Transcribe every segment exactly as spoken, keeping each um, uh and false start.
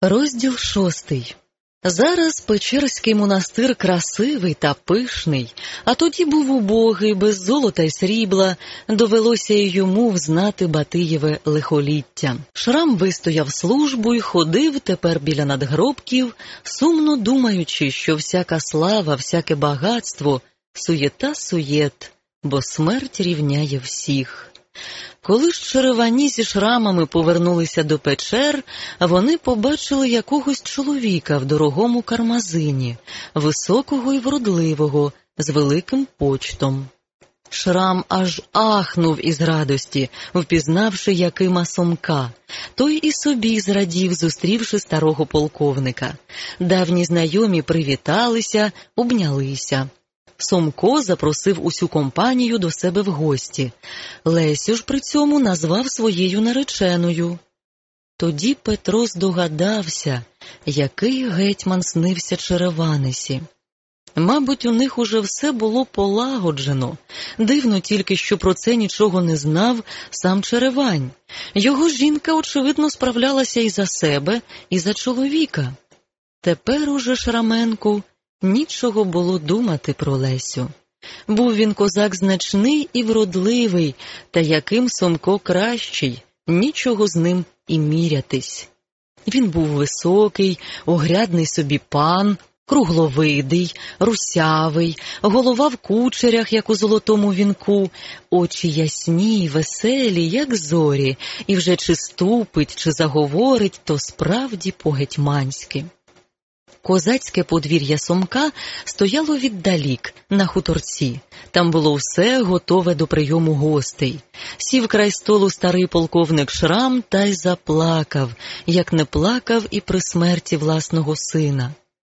Розділ шостий. Зараз Печерський монастир красивий та пишний, а тоді був убогий, без золота й срібла, довелося й йому взнати Батиєве лихоліття. Шрам вистояв службу й ходив тепер біля надгробків, сумно думаючи, що всяка слава, всяке багатство – суєта-суєт, бо смерть рівняє всіх. Коли ж черевані зі шрамами повернулися до печер, вони побачили якогось чоловіка в дорогому кармазині, високого і вродливого, з великим почтом. Шрам аж ахнув із радості, впізнавши Якима Сомка. Той і собі зрадів, зустрівши старого полковника. Давні знайомі привіталися, обнялися. Сомко запросив усю компанію до себе в гості. Лесю ж при цьому назвав своєю нареченою. Тоді Петро здогадався, який гетьман снився Череванесі. Мабуть, у них уже все було полагоджено. Дивно тільки, що про це нічого не знав сам Черевань. Його жінка, очевидно, справлялася і за себе, і за чоловіка. Тепер уже Шраменку нічого було думати про Лесю. Був він козак значний і вродливий, та Яким Сомко кращий, нічого з ним і мірятись. Він був високий, огрядний собі пан, кругловидий, русявий, голова в кучерях, як у золотому вінку, очі ясні й веселі, як зорі, і вже чи ступить, чи заговорить, то справді по-гетьманськи. Козацьке подвір'я Сомка стояло віддалік, на хуторці. Там було все готове до прийому гостей. Сів край столу старий полковник Шрам та й заплакав, як не плакав і при смерті власного сина.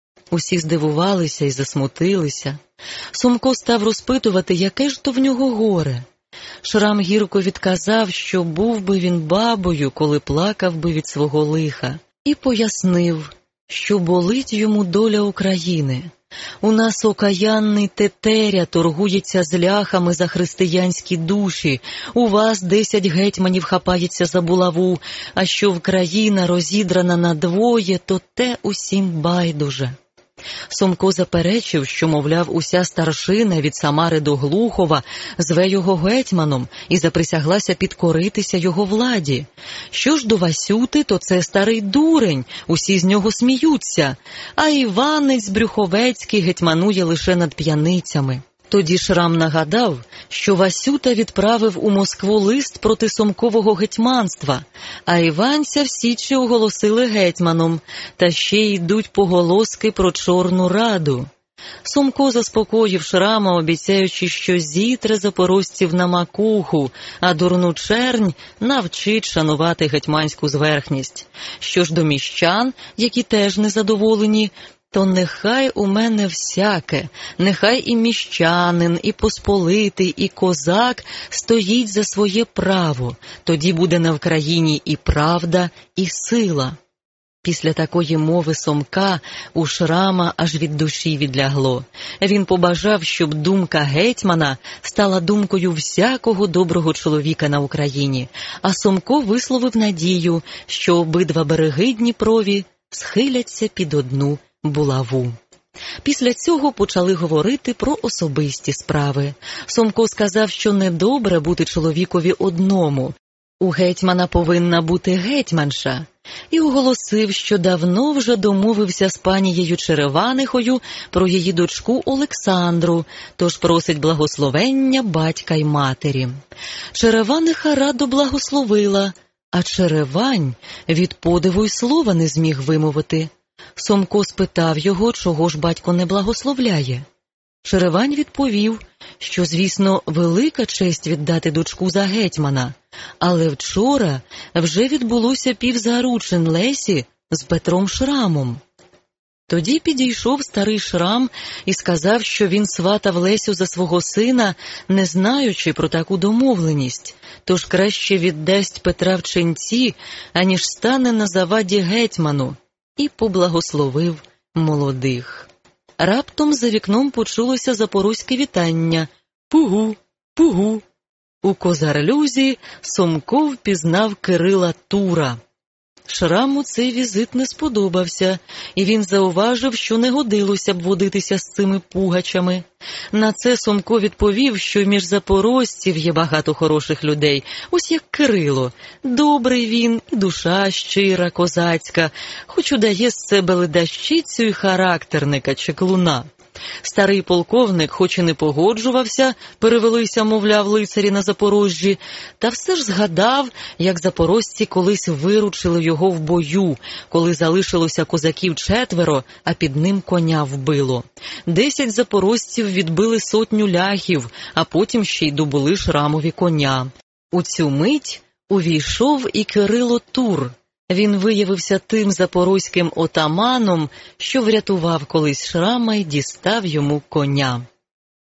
Усі здивувалися і засмутилися. Сомко став розпитувати, яке ж то в нього горе. Шрам гірко відказав, що був би він бабою, коли плакав би від свого лиха. І пояснив, що болить йому доля України. У нас окаянний тетеря торгується з ляхами за християнські душі, у вас десять гетьманів хапається за булаву, а що в країна розідрана надвоє, то те усім байдуже. Сомко заперечив, що, мовляв, уся старшина від Самари до Глухова зве його гетьманом і заприсяглася підкоритися його владі. Що ж до Васюти, то це старий дурень, усі з нього сміються, а Іванець Брюховецький гетьманує лише над п'яницями. Тоді Шрам нагадав, що Васюта відправив у Москву лист проти Сомкового гетьманства, а Іванця в Січі оголосили гетьманом, та ще й йдуть поголоски про Чорну Раду. Сомко заспокоїв Шрама, обіцяючи, що зітре запорожців на макуху, а дурну чернь навчить шанувати гетьманську зверхність. Що ж до міщан, які теж незадоволені, то нехай у мене всяке, нехай і міщанин, і посполитий, і козак стоїть за своє право, тоді буде на Вкраїні і правда, і сила. Після такої мови Сомка у Шрама аж від душі відлягло. Він побажав, щоб думка гетьмана стала думкою всякого доброго чоловіка на Україні, а Сомко висловив надію, що обидва береги Дніпрові схиляться під одну булаву. Після цього почали говорити про особисті справи. Сомко сказав, що недобре бути чоловікові одному. У гетьмана повинна бути гетьманша. І оголосив, що давно вже домовився з панією Череванихою про її дочку Олександру, тож просить благословення батька й матері. Череваниха радо благословила, а Черевань від подиву й слова не зміг вимовити. Сомко спитав його, чого ж батько не благословляє. Черевань відповів, що, звісно, велика честь віддати дочку за гетьмана, але вчора вже відбулося півзаручин Лесі з Петром Шрамом. Тоді підійшов старий Шрам і сказав, що він сватав Лесю за свого сина, не знаючи про таку домовленість, тож краще віддасть Петра в ченці, аніж стане на заваді гетьману, і поблагословив молодих. Раптом за вікном почулося запорозьке вітання «Пугу! Пугу!». У козарлюзі Сомко впізнав Кирила Тура. Шраму цей візит не сподобався, і він зауважив, що не годилося б водитися з цими пугачами. На це Сомко відповів, що між запорожців є багато хороших людей, ось як Кирило. Добрий він, і душа щира, козацька, хоч удає з себе ледащицю і характерника, чеклуна. Старий полковник, хоч і не погоджувався, перевелися, мовляв, лицарі на Запорожжі, та все ж згадав, як запорожці колись виручили його в бою, коли залишилося козаків четверо, а під ним коня вбило. Десять запорожців відбили сотню ляхів, а потім ще й добули Шрамові коня. У цю мить увійшов і Кирило Тур. Він виявився тим запорозьким отаманом, що врятував колись Шрама й дістав йому коня.